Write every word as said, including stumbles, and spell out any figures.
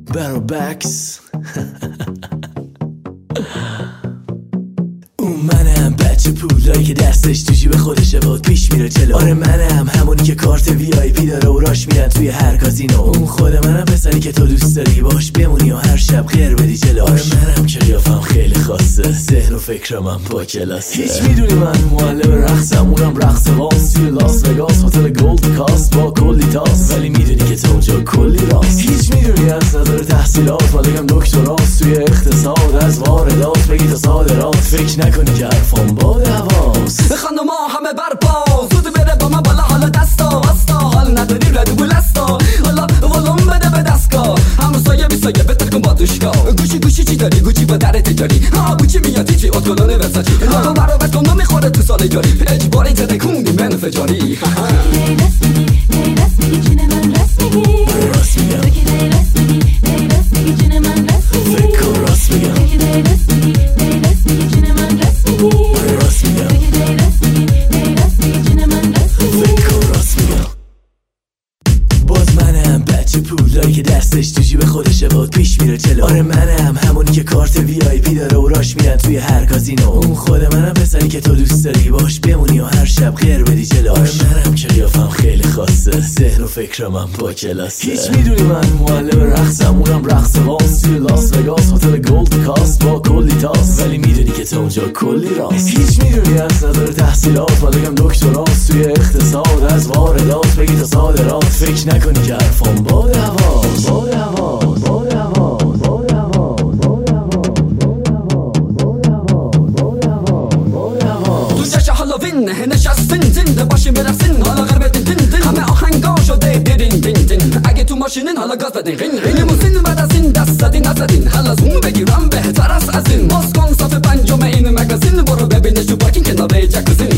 برا بکس اون منم بچه پولایی که دستش تو جیب خودشه باد پیش میره جلو. آره منم همونی که کارت وی آی پی داره و راش میرن توی هر کازینو. اون خود منم پسری که تو دوست داری باش بمونی و هر شب غیر بدی جلو. آره منم که قیافم خیلی خاصه، ذهن و فکرم هم با کلاسه. هیچ میدونی من معلم رقصم، اونم رقص واس توی لاس وگاس، هتل گولد کاست با کلی تاس. ولی میدونی که تو اونجا کلی راست. هیچ میدونی از نظر تحصیلات مالکم دکتراست توی اقتصاد، از واردات بگی تا صادرات. فکر نکنی که حرفام با دواست. خانوما همه برپا زود بره با من بالا، حالا دستا وستا حال نداری ردو بلستا. حالا ولوم بده به دستگاه، همه سایه بی سایه بتر کن با دوشگاه. گوشی گوشی چی داری؟ گوچی با در تجاری. ها گوچی میاد تیچی اتکلونه ورساچی. تو برا بس کن میخوره تو سال جاری. اجباری زده کوندی من فجاری. پولایی که دستش تو جیب خودشه باد پیش میره جلو. آره منم همونی که کارت وی آی پی داره و راش میرن توی هر کازینو. اون خود منم پسری که تو دوست داری باش بمونی و هر شب غیر بدی جلو. آره منم که قیافم خیلی خاصه، ذهن و فکرم هم با کلاسه. هیچ میدونی من معلم رقصم، اونم رقص واس توی لاس وگاس، هتل گولد کاست با کلی تاس. ولی میدونی که تو اونجا کلی راست. هیچ میدونی از نظر تحصیلات مالکم دکتراست توی اقتصاد، از واردات بگی تا صادرات. فکر نکنی که حرفام با دواست. با دواست با دواست با دواست با دواست. تو جشن هالووین نشستین زنده باشین برقصین، حالا غربه دین دین دین. همه آهنگا شده دیرین دین دین. اگه تو ماشینین حالا گاز بدین غین غین. لیموزین بعد از این دست زدین نزدین، حالا زوم بگیرم بهتر از از این. باز کن صف پنجم این مگازین، برو ببینش تو پارکینگ کنار جکوزین.